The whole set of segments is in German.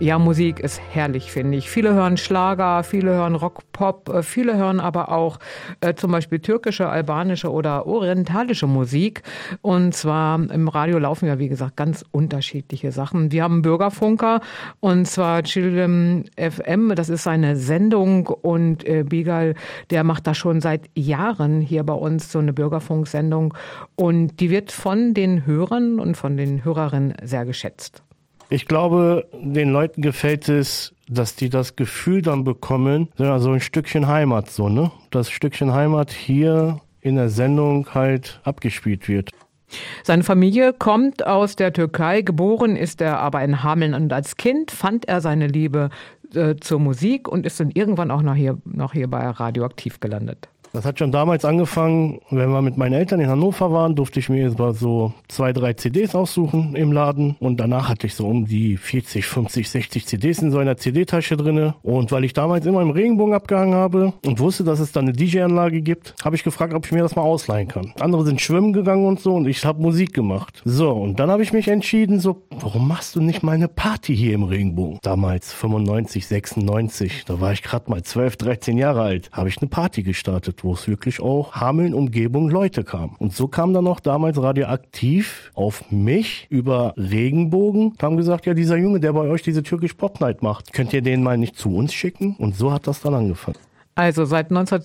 Ja, Musik ist herrlich, finde ich. Viele hören Schlager, viele hören Rock, Pop, viele hören aber auch zum Beispiel türkische, albanische oder orientalische Musik. Und zwar im Radio laufen ja, wie gesagt, ganz unterschiedliche Sachen. Wir haben einen Bürgerfunker, und zwar Childem FM. Das ist eine Sendung, und Bilal, der macht da schon seit Jahren hier bei uns so eine Bürgerfunksendung. Und die wird von den Hörern und von den Hörerinnen sehr geschätzt. Ich glaube, den Leuten gefällt es, dass die das Gefühl dann bekommen, so ein Stückchen Heimat, so, ne? Das Stückchen Heimat hier in der Sendung halt abgespielt wird. Seine Familie kommt aus der Türkei, geboren ist er aber in Hameln, und als Kind fand er seine Liebe zur Musik und ist dann irgendwann auch noch hier bei Radioaktiv gelandet. Das hat schon damals angefangen, wenn wir mit meinen Eltern in Hannover waren, durfte ich mir so 2, 3 CDs aussuchen im Laden, und danach hatte ich so um die 40, 50, 60 CDs in so einer CD-Tasche drinne. Und weil ich damals immer im Regenbogen abgehangen habe und wusste, dass es da eine DJ-Anlage gibt, habe ich gefragt, ob ich mir das mal ausleihen kann. Andere sind schwimmen gegangen und so, und ich habe Musik gemacht. So, und dann habe ich mich entschieden, warum machst du nicht mal eine Party hier im Regenbogen? Damals 95, 96, da war ich gerade mal 12, 13 Jahre alt, habe ich eine Party gestartet, wo es wirklich auch Hameln-Umgebung Leute kamen. Und so kam dann auch damals Radioaktiv auf mich über Regenbogen und haben gesagt, ja, dieser Junge, der bei euch diese Türkisch Pop Night macht, könnt ihr den mal nicht zu uns schicken? Und so hat das dann angefangen. Also seit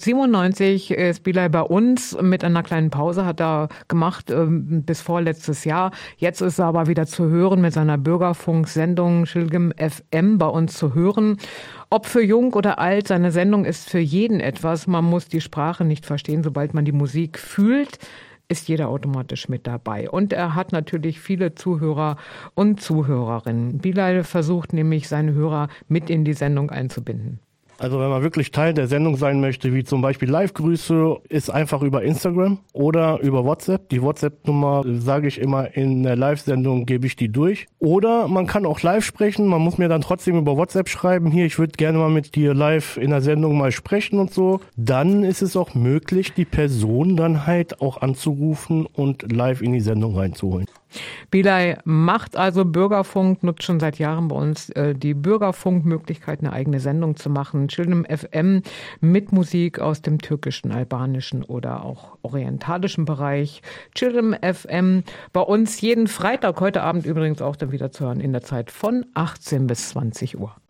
1997 ist Bilal bei uns, mit einer kleinen Pause hat er gemacht bis vorletztes Jahr. Jetzt ist er aber wieder zu hören mit seiner Bürgerfunksendung Childem FM bei uns zu hören. Ob für jung oder alt, seine Sendung ist für jeden etwas. Man muss die Sprache nicht verstehen, sobald man die Musik fühlt, ist jeder automatisch mit dabei. Und er hat natürlich viele Zuhörer und Zuhörerinnen. Bilal versucht nämlich, seine Hörer mit in die Sendung einzubinden. Also wenn man wirklich Teil der Sendung sein möchte, wie zum Beispiel Live-Grüße, ist einfach über Instagram oder über WhatsApp. Die WhatsApp-Nummer, sage ich immer, in der Live-Sendung gebe ich die durch. Oder man kann auch live sprechen, man muss mir dann trotzdem über WhatsApp schreiben, hier, ich würde gerne mal mit dir live in der Sendung mal sprechen und so. Dann ist es auch möglich, die Person dann halt auch anzurufen und live in die Sendung reinzuholen. Bilal macht also Bürgerfunk, nutzt schon seit Jahren bei uns die Bürgerfunkmöglichkeit, eine eigene Sendung zu machen. Childem FM mit Musik aus dem türkischen, albanischen oder auch orientalischen Bereich. Childem FM bei uns jeden Freitag, heute Abend übrigens auch dann wieder zu hören in der Zeit von 18 bis 20 Uhr.